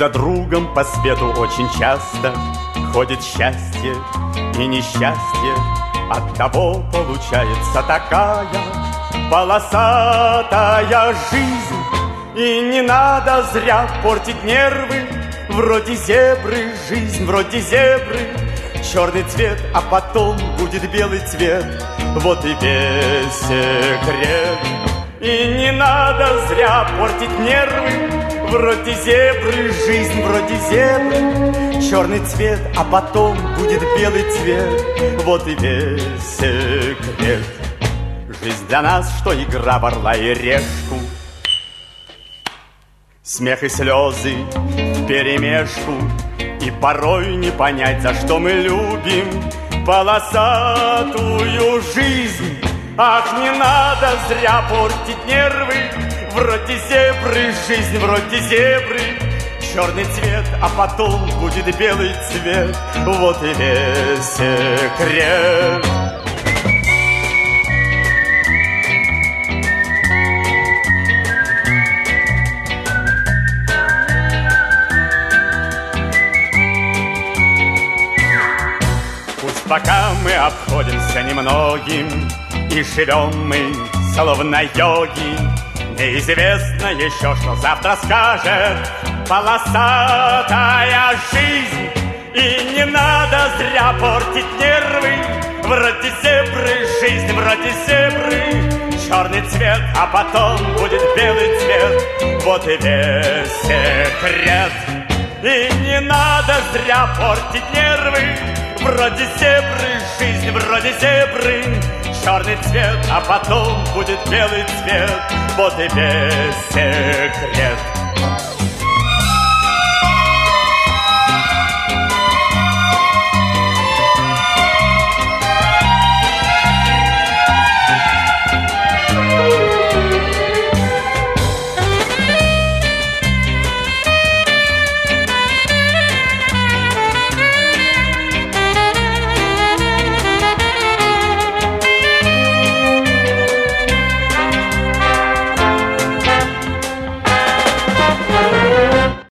за другом по свету очень часто ходит счастье и несчастье. Оттого получается такая полосатая жизнь. И не надо зря портить нервы. Вроде зебры, жизнь вроде зебры. Черный цвет, а потом будет белый цвет. Вот и весь секрет. И не надо зря портить нервы. Вроде зебры, жизнь вроде зебры. Черный цвет, а потом будет белый цвет. Вот и весь секрет. Жизнь для нас, что игра в орла и решку. Смех и слезы вперемешку. И порой не понять, за что мы любим полосатую жизнь. Ах, не надо зря портить нервы. Вроде зебры, жизнь вроде зебры. Черный цвет, а потом будет белый цвет. Вот и весь секрет. Пусть пока мы обходимся немногим и живем мы словно йоги, неизвестно еще, что завтра скажет полосатая жизнь. И не надо зря портить нервы. Вроде зебры, жизнь вроде зебры. Черный цвет, а потом будет белый цвет. Вот и весь секрет. И не надо зря портить нервы. Вроде зебры, жизнь вроде зебры. Черный цвет, а потом будет белый цвет. Вот и весь секрет.